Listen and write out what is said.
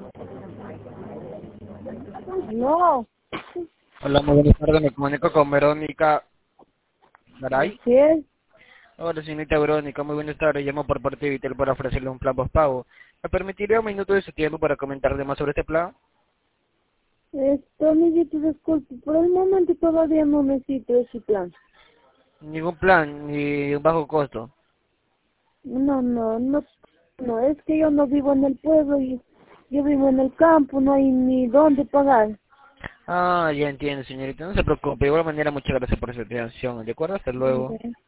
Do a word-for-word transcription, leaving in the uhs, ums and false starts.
No. Hola, muy buenas tardes, me comunico con Verónica Garay. ¿Qué es? Hola, señorita Verónica, muy buenas tardes, llamo por parte de Vitel para ofrecerle un plan postpago. ¿Me permitiría un minuto de su tiempo para comentarle más sobre este plan? Esto, amiguito, disculpe, por el momento todavía no necesito ese plan. Ningún plan, ni un bajo costo. No, no, no, no, es que yo no vivo en el pueblo, y yo vivo en el campo, no hay ni dónde pagar. Ah, ya entiendo, señorita, no se preocupe, de igual manera muchas gracias por su atención, ¿de acuerdo? Hasta luego. Ok.